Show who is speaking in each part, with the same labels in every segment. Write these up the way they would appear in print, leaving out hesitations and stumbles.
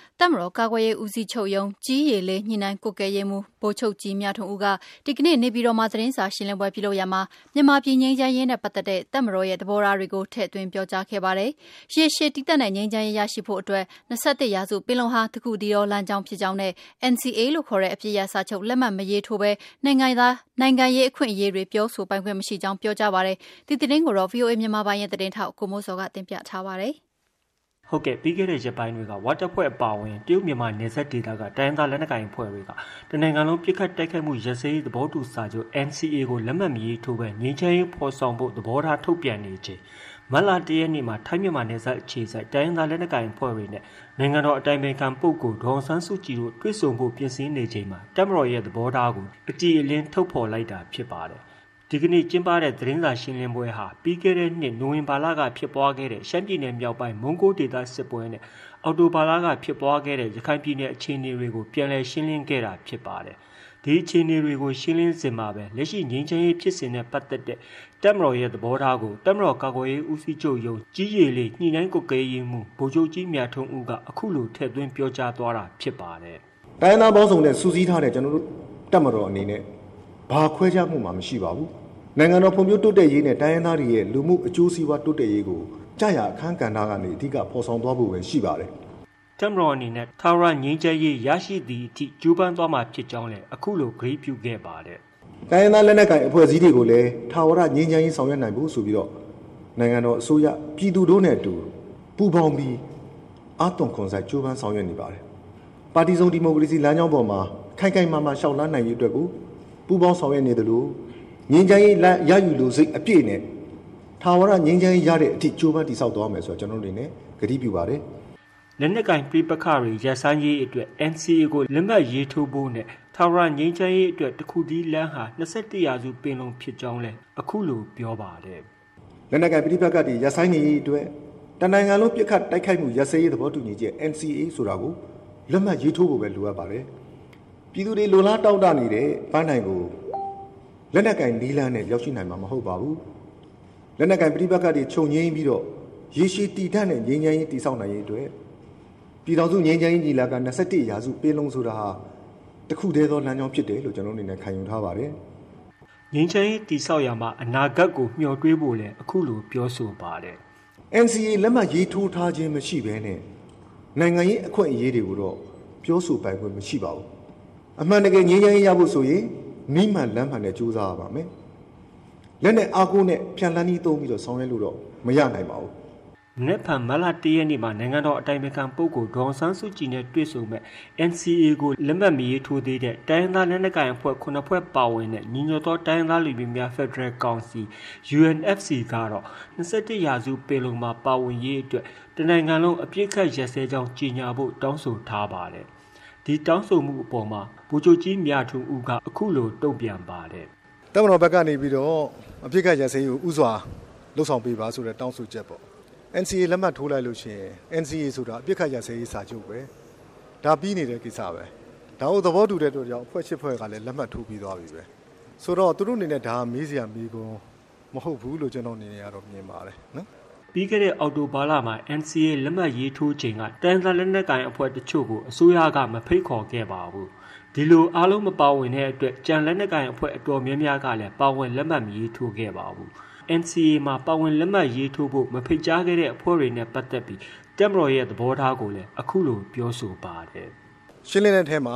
Speaker 1: တပ်မတော်ကာကွယ်ရေးဦးစီးချုပ်ရုံးကြီးရေလေညှိနှိုင်းကွပ်ကဲရေးမှူးဗိုလ်ချုပ်ကြီးမြထွန်းဦးကဒီကနေ့နေပြည်တော်မှာသတင်းစာရှင်းလင်းပွဲပြုလုပ်ရာမှာမြန်မာပြည်ငြိမ်းချမ်းရေးနဲ့ပတ်သက်တဲ့တပ်မတော်ရဲ့သဘောထားတွေကိုထည့်သွင်းပြောကြားခဲ့ပါတယ်။ရေရှည်တည်တံ့တဲ့ငြိမ်းချမ်းရေးရရှိဖို့အတွက်21ရာစုပင်လုံဟာတစ်ခုတည်းသောလမ်းကြောင်းဖြစ်ကြောင်းနဲ့ NCA လို့ခေါ်တဲ့အပစ်ရပ်စာချုပ်လက်မှတ်မရေးထိုးဘဲနိုင်ငံရေးအခွင့်အရေးတွေပြောဆိုပိုင်ခွင့်မရှိကြောင်းပြောကြားပါတယ်။ဒီသတင်းကိုတော့ VOA မြန်မာပိုင်းရဲ့သတင်းထောက်ကိုမိုးစောကတင်ပြထားပါတယ်။
Speaker 2: ဟုတ်ကဲ့ပြီးခဲ့တဲ့ရက်ပိုင်းတွေကဝါတပ်ဖွဲ့အပါအဝင်တရုတ်မြန်မာနယ်စပ်ဒေသကတိုင်းရင်းသားလက်နက်ကိုင်အဖွဲ့တွေကတနိုင်ငံလုံးပြစ်ခတ်တိုက်ခိုက်မှုရစရေးသဘောတူစာချုပ် NCA ကိုလက်မှတ်မရေးထိုးပဲငြိမ်းချမ်းရေးဖော်ဆောင်ဖို့သဘောထားထုတ်ပြန်နေချိန်မတ်လ၁ရက်နေ့မှာထိုင်းမြန်မာနယ်စပ်အခြေစိုက်တိုင်းရင်းသားလက်နက်ကိုင်အဖွဲ့တွေနဲ့နိုင်ငံတော်အတိုင်ပင်ခံပုဂ္ဂိုလ်ဒေါ်အောင်ဆန်းစုကြည်တို့တွေ့ဆုံဖို့ပြင်ဆင်နေချိန်မှာတပ်မတော်ရဲ့သဘောထားကိုအကြည်အလင်းထုတ်ဖော်လိုက်တာဖြစ်ပါတယ်။ဒီကနေ့ကျင်းပတဲ့သတင်းစာရှင်းလင်းပွဲဟာပြီးခဲ့တဲ့နှစ်နိုဝင်ဘာလကဖြစ်ပွားခဲ့တဲ့ရှမ်းပြည်နယ်မြောက်ပိုင်းမုံကိုဒေသစစ်ပွဲနဲ့အောက်တိုဘာလကဖြစ်ပွားခဲ့တဲ့ရခိုင်ပြည်နယ်အခြေအနေတွေကိုပြန်လည်ရှင်းလင်းခဲ့တာဖြစ်ပါတယ်။ဒီအခြေအနေတွေကိုရှင်းလင်းစဉ်မှာပဲလက်ရှိငြိမ်းချမ်းရေးဖြစ်စဉ်နဲ့ပတ်သက်တဲ့တပ်မတော်ရဲ့သဘောထားကိုတပ်မတော်ကာကွယ်ရေးဦးစီးချုပ်ရုံးကြီးရေလေညှိနှိုင်းကွပ်ကဲရေးမှူးဗိုလ်ချုပ်ကြီးမြထွန်းဦးကအခုလိုထည့်သွင်းပြောကြားသွားတာဖြစ်ပါတယ်
Speaker 3: ။တိုင်းသားပေါင်းစုံနဲ့စူးစီးထားတဲ့ကျွန်တော်တို့တပ်မတော်အနေနဲ့ဘာခွဲခြားမှုမှမရှိပါဘူး။နိုင်ငံတော်ဖွံ့ဖြိုးတိုးတက်ရေးနဲ့တိုင်းရင်းသားတွေရဲ့လူမှုအကျိုးစီးပွားတိုးတက်ရေးကိုကြာရအခန်းကဏ္ဍကနေအဓိကဖော်ဆောင်သွားဖို့ပဲရှိပါတယ်
Speaker 2: ။တပ်မတော်အနေနဲ့ထာဝရငြိမ်းချမ်းရေးရရှိသည့်အထိကြိုးပမ်းသွားမှာဖြစ်ကြောင်းလည်းအခုလိုဂရုပြုခဲ့ပါတယ်
Speaker 3: ။တိုင်းရင်းသားလက်နက်ကိုင်အဖွဲ့အစည်းတွေကိုလည်းထာဝရငြိမ်းချမ်းရေးဆောင်ရွက်နိုင်ဖို့ဆိုပြီးတော့နိုင်ငံတော်အစိုးရပြည်သူတို့နဲ့အတူပူးပေါင်းပြီးအာသွန်ခွန်ဆိုင်ကြိုးပမ်းဆောင်ရွက်နေပါတယ်။ပါတီစုံဒီမိုကရေစီလမ်းကြောင်းပေါ်မှာခိုင်ခိုင်မာမာရှောက်လန်းနိုင်ရေးအတွက်ကိုပူးပေါင်းဆောင်ရွက်နေသလိုငြိမ်းချမ်းရေးရယူလို့စိတ်အပြည့်နဲ့ထာဝရငြိမ်းချမ်းရေးရတဲ့အထိကြိုးပမ်းတည်ဆောက်သွားမယ်ဆိုတော့ကျွန်တော်တို့အနေနဲ့ကတိပြုပါတယ်
Speaker 2: ။လက်နက်ကင်ပြပခတွေရပ်ဆိုင်းရေးအတွက် NCA ကိုလက်မှတ်ရေးထိုးဖို့နဲ့ထာဝရငြိမ်းချမ်းရေးအတွက်တစ်ခုတည်းလမ်းဟာ21ရာစုပင်လုံဖြစ်ကြောင်းလည်းအခုလိုပြောပါတယ်
Speaker 3: ။လက်နက်ကင်ပြပခတွေရပ်ဆိုင်းရေးအတွက်တနိုင်ငံလုံးပြစ်ခတ်တိုက်ခိုက်မှုရပ်စဲရေးသဘောတူညီချက် NCA ဆိုတာကိုလက်မှတ်ရေးထိုးဖို့ပဲလိုအပ်ပါတယ်။ပြည်သူတွေလိုလားတောင်းတနေတဲ့ပန်းတိုင်ကိုလက်နက်ကင်နီးလန်းနဲ့ရောက်ရှိနိုင်မှာမဟုတ်ပါဘူး။လက်နက်ကင်ပြပခတွေခြုံငိမ့်ပြီးတော့ရေရှည်တည်တံ့တဲ့ငြိမ်းချမ်းရေးတည်ဆောက်နိုင်ရေးအတွက်ပြည်ထောင်စုငြိမ်းချမ်းရေးညီလာခံ21ရာစုပင်လုံဆိုတာဟာတခုတည်းသောလမ်းကြောင်းဖြစ်တယ်လို့ကျွန်တော်အနေနဲ့ခံယူထားပါတယ်
Speaker 2: ။ငြိမ်းချမ်းရေးတည်ဆောက်ရမှာအနာဂတ်ကိုမျှော်တွေးဖို့လည်းအခုလိုပြောဆိုပါတယ်
Speaker 3: ။ NCA လက်မှတ်ရေးထိုးထားခြင်းမရှိဘဲနဲ့နိုင်ငံရေးအခွင့်အရေးတွေကိုတော့ပြောဆိုပိုင်ခွင့်မရှိပါဘူး။အမှန်တကယ်ငြိမ်းချမ်းရေးရဖို့ဆိုရင်မိမှန်လမ်းမှန်နဲ့ကြိုးစားရပါမယ်။လက်နဲ့အားကိုးနဲ့ဖြန့်လန်းပြီးသုံးပြီးတော့ဆောင်ရွက်လို့တော့မရနိုင်ပါဘူး
Speaker 2: ။မနေ့ကမလ1ရက်နေ့မှာနိုင်ငံတော်အတိုင်ပင်ခံပုဂ္ဂိုလ်ဒေါ်အောင်ဆန်းစုကြည်နဲ့တွေ့ဆုံမဲ့ NCA ကိုလက်မှတ်မရေးထိုးသေးတဲ့တိုင်းရင်းသားလက်နက်ကိုင်အဖွဲ့9ဖွဲ့ပါဝင်တဲ့ညီညွတ်သောတိုင်းရင်းသားလူမျိုးများဖက်ဒရယ်ကောင်စီ UNFC ကတော့21ရာစုပင်လုံမှာပါဝင်ရေးအတွက်တနိုင်ငံလုံးအပြစ်ခတ်ရပ်စဲကြောင်းကြေညာဖို့တောင်းဆိုထားပါတယ်။ဒီတောင်းဆိုမှုအပေါ်မှာဗိုလ်ချုပ်ကြီးမြထွန်းဦးကအခုလိုတုံ့ပြန်ပါတယ်
Speaker 3: ။တပ်မတော်ဘက်ကနေပြီးတော့အပြစ်ခတ်ရပ်စဲရေးကိုဥစွာလှုပ်ဆောင်ပေးပါဆိုတဲ့တောင်းဆိုချက်ပေါ့။ NCA လက်မှတ်ထိုးလိုက်လို့ရှိရင် NCA ဆိုတာအပြစ်ခတ်ရပ်စဲရေးစာချုပ်ပဲ။ဒါပြီးနေတဲ့ကိစ္စပဲ။ဒါကိုသဘောတူတဲ့အတွက်ကြောင့်အဖွဲ့၈ဖွဲ့ကလည်းလက်မှတ်ထိုးပြီးသွားပြီပဲ။ဆိုတော့သူတို့အနေနဲ့ဒါမေးစရာမေးခွန်းမဟုတ်ဘူးလို့ကျွန်တော်အနေနဲ့ကတော့မြင်ပါတယ်နော်
Speaker 2: ။ပြီးခဲ့တဲ့အောက်တိုဘာလမှာ NCA လက်မှတ်ရေးထိုးချိန်ကတိုင်းသားလက်နက်ကိုင်အဖွဲ့တချို့ကိုအစိုးရကမဖိတ်ခေါ်ခဲ့ပါဘူး။ဒီလိုအားလုံးမပါဝင်တဲ့အတွက်ကြံလက်နက်ကိုင်အဖွဲ့အတော်များများကလည်းပါဝင်လက်မှတ်မရေးထိုးခဲ့ပါဘူး။ NCA မှာပါဝင်လက်မှတ်ရေးထိုးဖို့မဖိတ်ကြားခဲ့တဲ့အဖွဲ့တွေနဲ့ပတ်သက်ပြီးတပ်မတော်ရဲ့သဘောထားကိုလည်းအခုလိုပြောဆိုပါတယ်
Speaker 3: ။ရှင်းလင်းတဲ့အထဲမှာ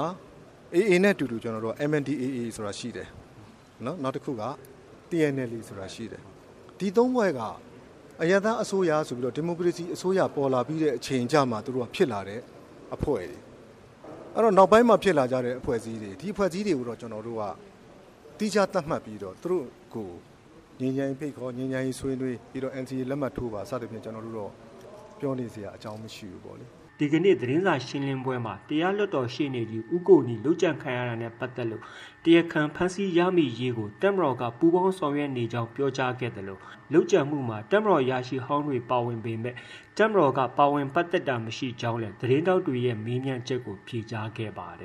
Speaker 3: AA နဲ့တူတူကျွန်တော်တို့ MNDAA ဆိုတာရှိတယ်။နော်နောက်တစ်ခုက TNL ဆိုတာရှိတယ်။ဒီသုံးဖွဲ့ကအရသာအစိုးရဆိုပြီးတော့ဒီမိုကရေစီအစိုးရပေါ်လာပြီးတဲ့အချိန်ကြမှာသူတို့ကဖြစ်လာတဲ့အဖွဲ့တွေ။အဲ့တော့နောက်ပိုင်းမှာဖြစ်လာကြတဲ့အဖွဲ့အစည်းတွေဒီအဖွဲ့အစည်းတွေကိုတော့ကျွန်တော်တို့ကတိကျသတ်မှတ်ပြီးတော့သူတို့ကိုငြိမ်းချမ်းရေးဖိတ်ခေါ်ငြိမ်းချမ်းရေးဆွေးနွေးပြီးတော့ NCA လက်မှတ်ထိုးပါစသဖြင့်ကျွန်တော်တို့တော့ပြောနေစရာအကြောင်းမရှိဘူးပေါ့လေ
Speaker 2: ဒီကနေ့သတင်းစာရှင်းလင်းပွဲမှာတရားလွှတ်တော်ရှေ့နေကြီးဦးကိုနီလုကြံခံရတာနဲ့ပတ်သက်လို့တရားခံဖမ်းဆီးရမိရေးကိုတပ်မတော်ကပူးပေါင်းဆောင်ရွက်နေကြောင်းပြောကြားခဲ့တယ်လို့လုကြံမှုမှာတပ်မတော်ရရှိဟောင်းတွေပါဝင်ပေမဲ့တပ်မတော်ကပါဝင်ပတ်သက်တာမရှိကြောင်းလည်းသတင်းတောက်တွေရဲ့မေးမြန်းချက်ကိုဖြေကြားခဲ့ပါတ